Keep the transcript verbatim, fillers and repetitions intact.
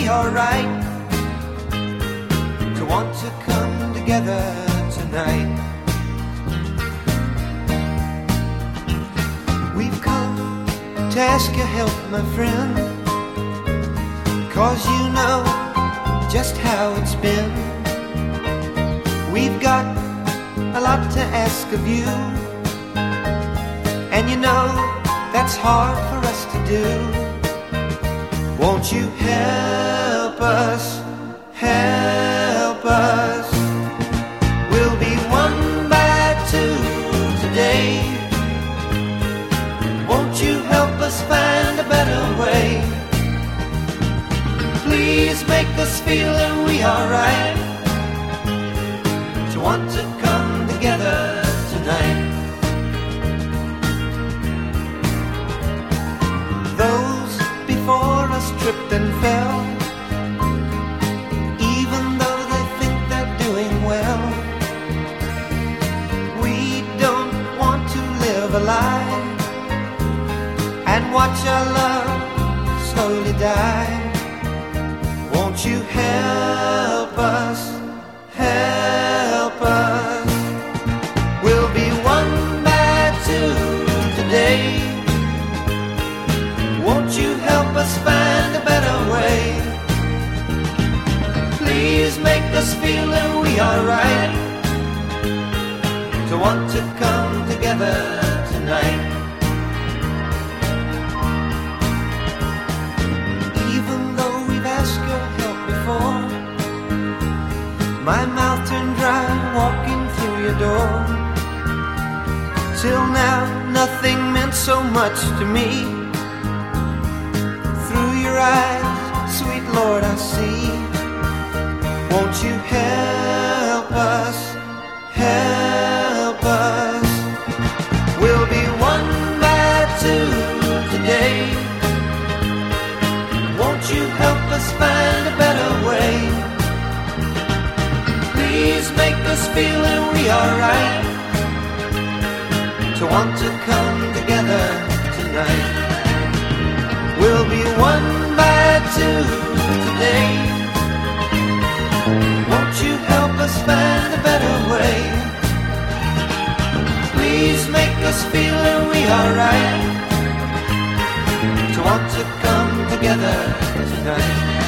alright to want to come together tonight. We've come to ask your help, my friend, 'cause you know just how it's been. We've got a lot to ask of you, and you know that's hard for us to do. Won't you help us, help us? We'll be one by two today. Won't you help us find a better way? Please make us feel that we are right to want to come together tonight. Those before us tripped and fell, even though they think they're doing well. We don't want to live a lie and watch our love slowly die. Won't you help us, help us? We'll be one by two today. Won't you help us find a better way? Please make us feel that we are right to want to come together tonight. Even though we've asked your help before, my mouth turned dry walking through your door. Till now nothing meant so much to me. Through your eyes, sweet Lord, I see. Won't you help us, help us? We'll be one by two today. Won't you help us find a better way? Please make us feel that we are right to want to come together tonight. We'll be one by two today. Won't you help us find a better way? Please make us feel that we are right to want to come together tonight.